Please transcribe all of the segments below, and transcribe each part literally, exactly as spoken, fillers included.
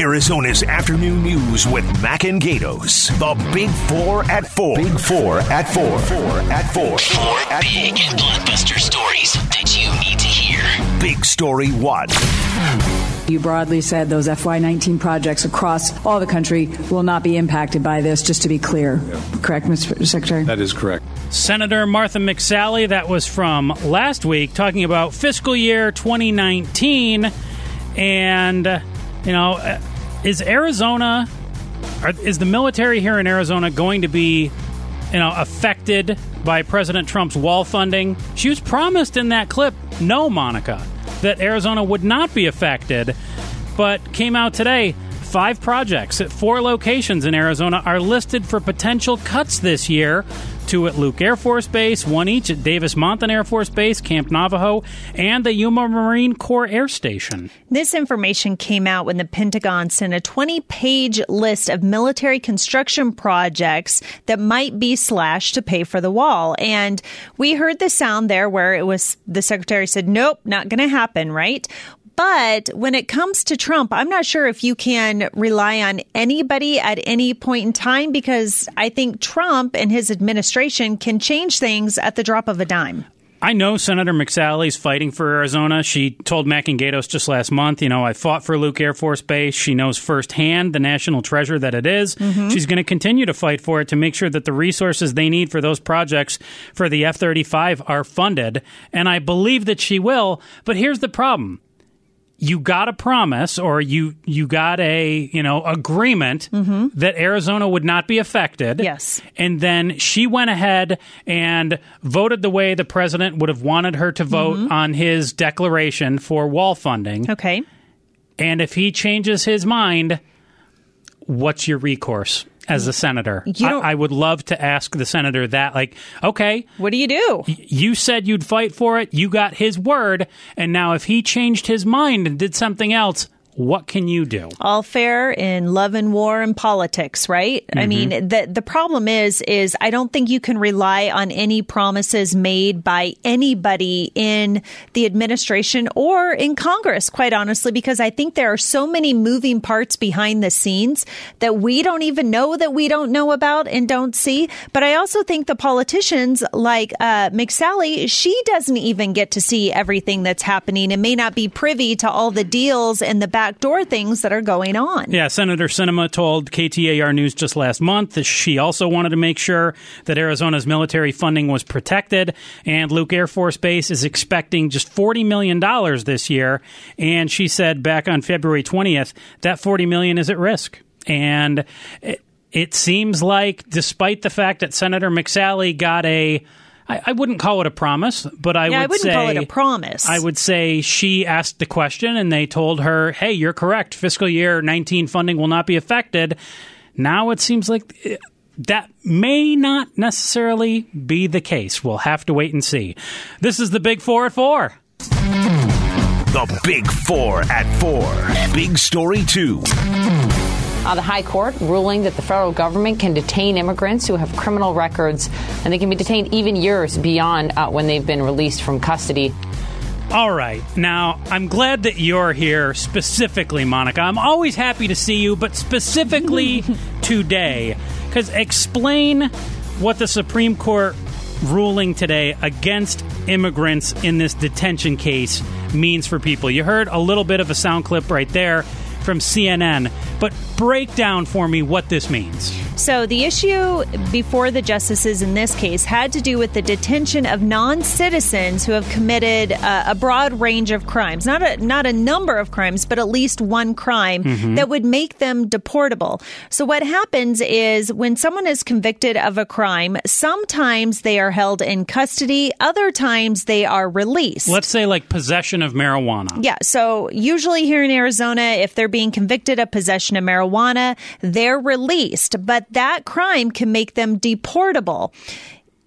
Arizona's afternoon news with Mac and Gatos. The Big Four at Four. Big Four at Four. Four at Four. Four at big and blockbuster stories that you need to hear. Big Story One. You broadly said those F Y nineteen projects across all the country will not be impacted by this, just to be clear. Yeah. Correct, Mister Secretary? That is correct. Senator Martha McSally, that was from last week, talking about fiscal year twenty nineteen. And, uh, you know, is Arizona, are, is the military here in Arizona going to be, you know, affected by President Trump's wall funding? She was promised in that clip, no, Monica, that Arizona would not be affected, but came out today. Five projects at four locations in Arizona are listed for potential cuts this year. Two at Luke Air Force Base, one each at Davis-Monthan Air Force Base, Camp Navajo, and the Yuma Marine Corps Air Station. This information came out when the Pentagon sent a twenty-page list of military construction projects that might be slashed to pay for the wall. And we heard the sound there where it was the secretary said, nope, not going to happen, right? But when it comes to Trump, I'm not sure if you can rely on anybody at any point in time, because I think Trump and his administration can change things at the drop of a dime. I know Senator McSally's fighting for Arizona. She told Mac and Gatos just last month, you know, I fought for Luke Air Force Base. She knows firsthand the national treasure that it is. Mm-hmm. She's going to continue to fight for it to make sure that the resources they need for those projects for the F thirty-five are funded. And I believe that she will. But here's the problem. You got a promise, or you you got a, you know, agreement mm-hmm. that Arizona would not be affected. Yes. And then she went ahead and voted the way the president would have wanted her to vote mm-hmm. on his declaration for wall funding. Okay. And if he changes his mind, what's your recourse as a senator? I, I would love to ask the senator that, like, okay. What do you do? Y- you said you'd fight for it. You got his word. And now if he changed his mind and did something else, what can you do? All fair in love and war and politics, right? Mm-hmm. I mean, the the problem is, is I don't think you can rely on any promises made by anybody in the administration or in Congress, quite honestly, because I think there are so many moving parts behind the scenes that we don't even know that we don't know about and don't see. But I also think the politicians like uh, McSally, she doesn't even get to see everything that's happening and may not be privy to all the deals and the back backdoor things that are going on. Yeah, Senator Sinema told K T A R News just last month that she also wanted to make sure that Arizona's military funding was protected, and Luke Air Force Base is expecting just forty million dollars this year, and she said back on February twentieth that forty million dollars is at risk. And it, it seems like, despite the fact that Senator McSally got a I, I wouldn't call it a promise, but I yeah, would I wouldn't say call it a promise. I would say she asked the question and they told her, hey, you're correct. Fiscal year nineteen funding will not be affected. Now it seems like that may not necessarily be the case. We'll have to wait and see. This is the Big Four at Four. The Big Four at Four. Big Story Two. Uh, the High Court ruling that the federal government can detain immigrants who have criminal records, and they can be detained even years beyond uh, when they've been released from custody. All right. Now, I'm glad that you're here specifically, Monica. I'm always happy to see you, but specifically today, because explain what the Supreme Court ruling today against immigrants in this detention case means for people. You heard a little bit of a sound clip right there from C N N, but break down for me what this means. So the issue before the justices in this case had to do with the detention of non-citizens who have committed uh, a broad range of crimes, not a not a number of crimes, but at least one crime mm-hmm. that would make them deportable. So what happens is when someone is convicted of a crime, sometimes they are held in custody, other times they are released. Let's say like possession of marijuana. Yeah. So usually here in Arizona, if they're being convicted of possession of marijuana, they're released. But that crime can make them deportable.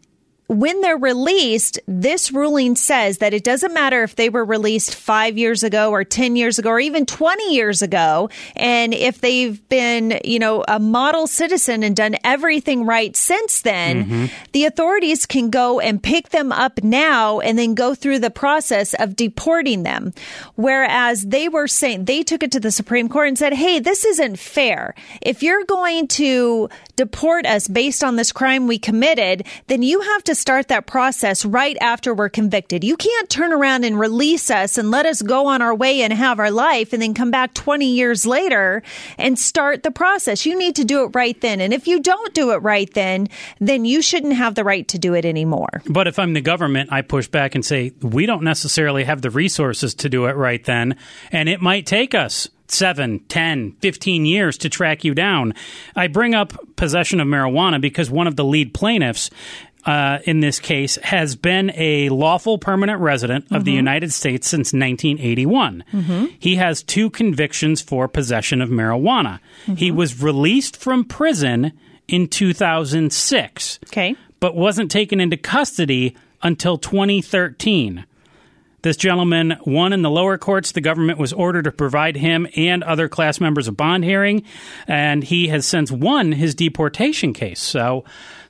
when they're released, this ruling says that it doesn't matter if they were released five years ago or ten years ago or even twenty years ago. And if they've been, you know, a model citizen and done everything right since then, mm-hmm. the authorities can go and pick them up now and then go through the process of deporting them. Whereas they were saying, they took it to the Supreme Court and said, hey, this isn't fair. If you're going to deport us based on this crime we committed, then you have to start that process right after we're convicted. You can't turn around and release us and let us go on our way and have our life and then come back twenty years later and start the process. You need to do it right then. And if you don't do it right then, then you shouldn't have the right to do it anymore. But if I'm the government, I push back and say, we don't necessarily have the resources to do it right then. And it might take us seven, ten, fifteen years to track you down. I bring up possession of marijuana because one of the lead plaintiffs Uh, in this case, has been a lawful permanent resident of mm-hmm. the United States since nineteen eighty-one. Mm-hmm. He has two convictions for possession of marijuana. Mm-hmm. He was released from prison in two thousand six, okay, but wasn't taken into custody until twenty thirteen. This gentleman won in the lower courts. The government was ordered to provide him and other class members a bond hearing, and he has since won his deportation case. So,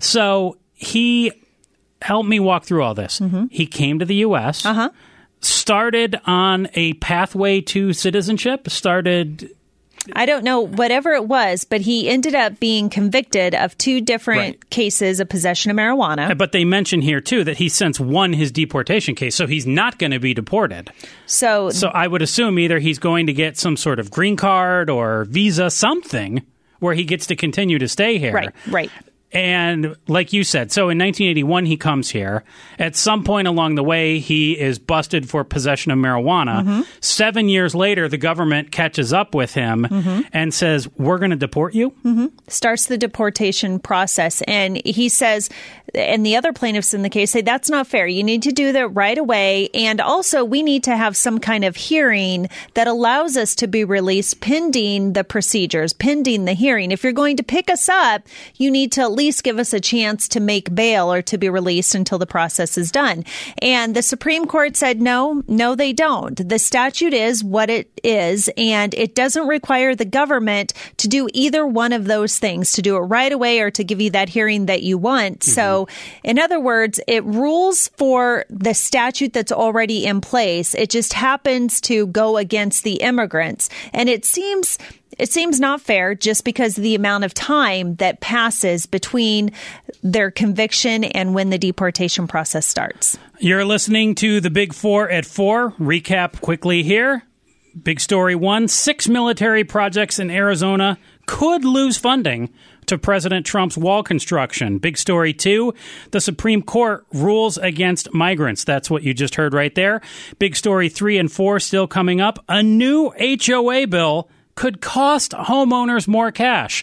so he helped me walk through all this. Mm-hmm. He came to the U S, uh-huh. started on a pathway to citizenship, started... I don't know, whatever it was, but he ended up being convicted of two different right. cases of possession of marijuana. But they mention here, too, that he since won his deportation case, so he's not going to be deported. So, so I would assume either he's going to get some sort of green card or visa, something, where he gets to continue to stay here. Right, right. And like you said, so in nineteen eighty-one, he comes here. At some point along the way, he is busted for possession of marijuana. Mm-hmm. Seven years later, the government catches up with him mm-hmm. and says, we're going to deport you? Mm-hmm. Starts the deportation process. And he says, and the other plaintiffs in the case say, that's not fair. You need to do that right away. And also, we need to have some kind of hearing that allows us to be released pending the procedures, pending the hearing. If you're going to pick us up, you need to at least give us a chance to make bail or to be released until the process is done. And the Supreme Court said, no, no, they don't. The statute is what it is, and it doesn't require the government to do either one of those things, to do it right away or to give you that hearing that you want. Mm-hmm. So, in other words, it rules for the statute that's already in place. It just happens to go against the immigrants. And it seems... It seems not fair just because of the amount of time that passes between their conviction and when the deportation process starts. You're listening to the Big Four at Four. Recap quickly here. Big story one, six military projects in Arizona could lose funding to President Trump's wall construction. Big story two, the Supreme Court rules against migrants. That's what you just heard right there. Big story three and four still coming up. A new H O A bill could cost homeowners more cash.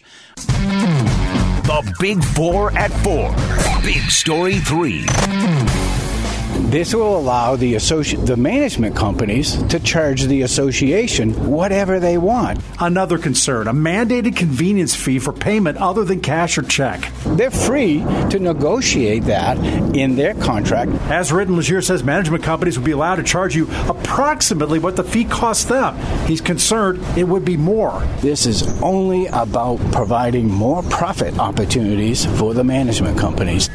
The Big Four at Four. Big Story Three. This will allow the associ- the management companies to charge the association whatever they want. Another concern, a mandated convenience fee for payment other than cash or check. They're free to negotiate that in their contract. As written, Legere says management companies will be allowed to charge you approximately what the fee costs them. He's concerned it would be more. This is only about providing more profit opportunities for the management companies.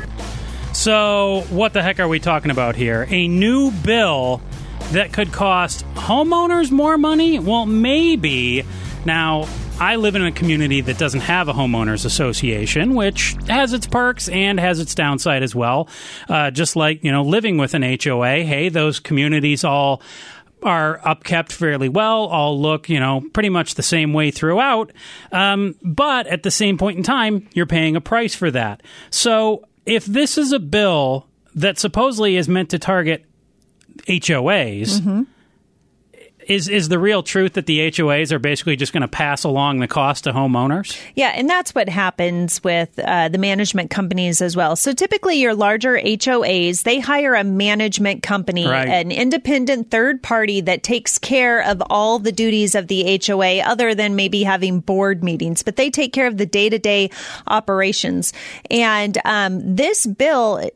So what the heck are we talking about here? A new bill that could cost homeowners more money? Well, maybe. Now, I live in a community that doesn't have a homeowners association, which has its perks and has its downside as well. Uh, just like, you know, living with an H O A, hey, those communities all are upkept fairly well, all look, you know, pretty much the same way throughout. Um, but at the same point in time, you're paying a price for that. So if this is a bill that supposedly is meant to target H O As, mm-hmm. is is the real truth that the H O As are basically just going to pass along the cost to homeowners? Yeah, and that's what happens with uh, the management companies as well. So typically your larger H O As, they hire a management company, right. an independent third party that takes care of all the duties of the H O A other than maybe having board meetings, but they take care of the day-to-day operations. And um, this bill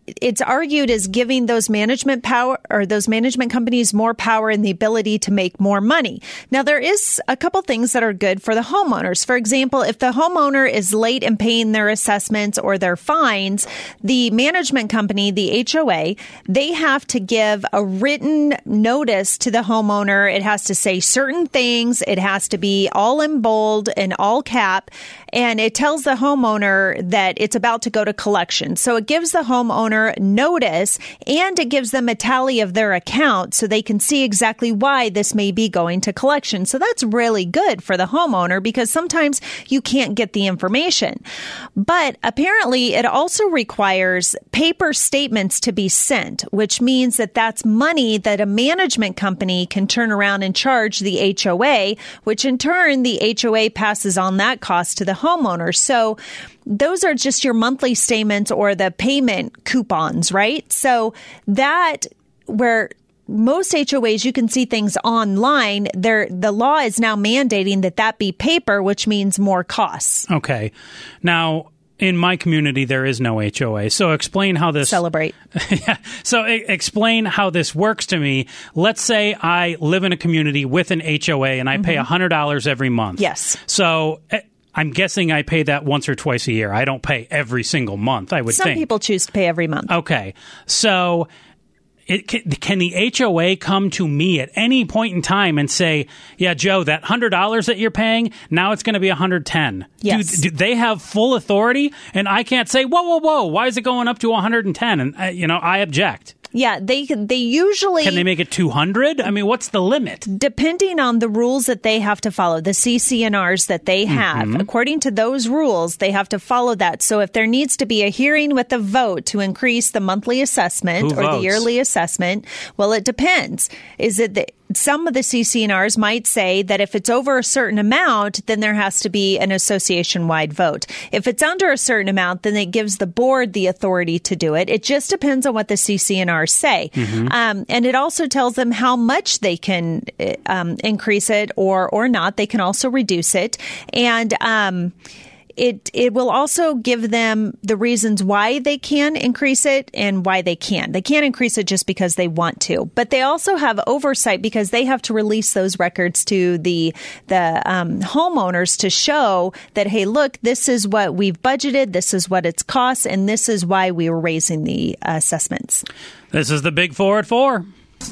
it's argued is giving those management power or those management companies more power and the ability to make more money. Now, there is a couple things that are good for the homeowners. For example, if the homeowner is late in paying their assessments or their fines, the management company, the H O A, they have to give a written notice to the homeowner. It has to say certain things. It has to be all in bold and all cap. And it tells the homeowner that it's about to go to collection. So it gives the homeowner notice and it gives them a tally of their account so they can see exactly why this may be going to collection. So that's really good for the homeowner because sometimes you can't get the information. But apparently it also requires paper statements to be sent, which means that that's money that a management company can turn around and charge the H O A, which in turn the H O A passes on that cost to the homeowner. So those are just your monthly statements or the payment coupons, right? So that where most H O As, you can see things online. There, the law is now mandating that that be paper, which means more costs. Okay. Now, in my community, there is no H O A. So explain how this... Celebrate. yeah. So I- explain how this works to me. Let's say I live in a community with an H O A and I mm-hmm. pay one hundred dollars every month. Yes. So... I'm guessing I pay that once or twice a year. I don't pay every single month, I would Some think. Some people choose to pay every month. Okay. So it, can, can the H O A come to me at any point in time and say, yeah, Joe, that one hundred dollars that you're paying, now it's going to be one hundred ten dollars? Yes. Do, do they have full authority? And I can't say, whoa, whoa, whoa, why is it going up to one hundred ten? And, uh, you know, I object. Yeah, they they usually... Can they make it two hundred? I mean, what's the limit? Depending on the rules that they have to follow, the C C N Rs that they have, mm-hmm. according to those rules, they have to follow that. So if there needs to be a hearing with a vote to increase the monthly assessment Who or votes? the yearly assessment, well, it depends. Is it the... Some of the C C N Rs might say that if it's over a certain amount, then there has to be an association-wide vote. If it's under a certain amount, then it gives the board the authority to do it. It just depends on what the C C N Rs say. Mm-hmm. Um, and it also tells them how much they can um, increase it or or not. They can also reduce it. And um It it will also give them the reasons why they can increase it and why they can't. They can't increase it just because they want to, but they also have oversight because they have to release those records to the the um, homeowners to show that, hey, look, this is what we've budgeted, this is what it's costs, and this is why we were raising the uh, assessments. This is the Big Four at Four.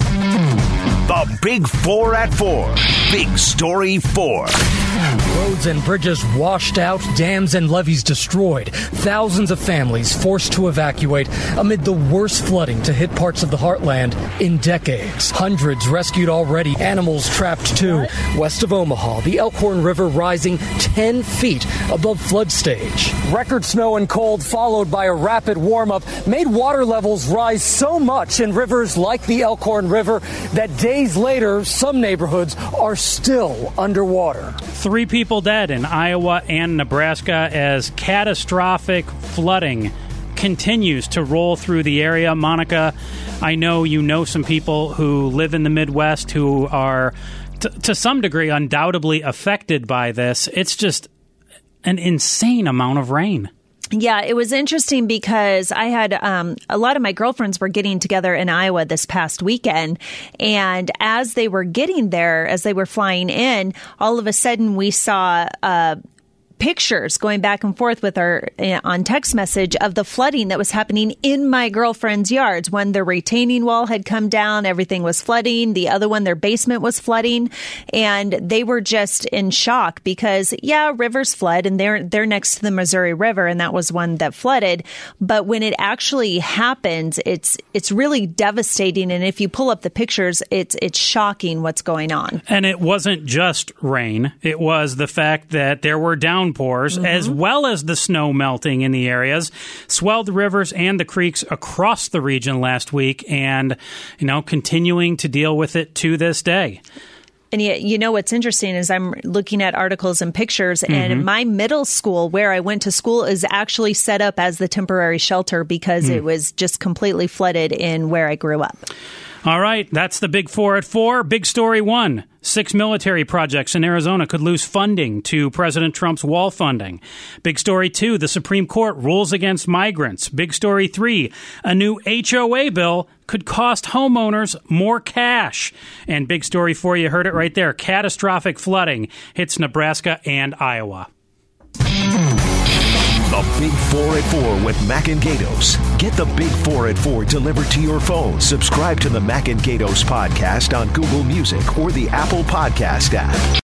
The Big Four at Four. Big Story Four. Roads and bridges washed out, dams and levees destroyed, thousands of families forced to evacuate amid the worst flooding to hit parts of the heartland in decades. Hundreds rescued already, animals trapped too. West of Omaha, the Elkhorn River rising ten feet above flood stage. Record snow and cold followed by a rapid warm-up made water levels rise so much in rivers like the Elkhorn River that days later, some neighborhoods are still underwater. Three people dead in Iowa and Nebraska as catastrophic flooding continues to roll through the area. Monica, I know you know some people who live in the Midwest who are, t- to some degree, undoubtedly affected by this. It's just an insane amount of rain. Yeah, it was interesting because I had um, a lot of my girlfriends were getting together in Iowa this past weekend. And as they were getting there, as they were flying in, all of a sudden we saw uh pictures going back and forth with our uh, on text message of the flooding that was happening in my girlfriend's yards. When the retaining wall had come down, everything was flooding. The other one, their basement was flooding, and they were just in shock because, yeah, rivers flood, and they're they're next to the Missouri River, and that was one that flooded. But when it actually happens, it's it's really devastating. And if you pull up the pictures, it's it's shocking what's going on. And it wasn't just rain; it was the fact that there were down downpours, mm-hmm. as well as the snow melting in the areas, swelled the rivers and the creeks across the region last week, and, you know, continuing to deal with it to this day. And yet, you know, what's interesting is I'm looking at articles and pictures, mm-hmm. and my middle school where I went to school is actually set up as the temporary shelter because mm. it was just completely flooded in where I grew up. All right, that's the Big Four at four. Big story one. Six military projects in Arizona could lose funding to President Trump's wall funding. Big story two, the Supreme Court rules against migrants. Big story three, a new H O A bill could cost homeowners more cash. And big story four, you heard it right there, catastrophic flooding hits Nebraska and Iowa. The Big Four at Four with Mac and Gatos. Get the Big Four at Four delivered to your phone. Subscribe to the Mac and Gatos podcast on Google Music or the Apple Podcast app.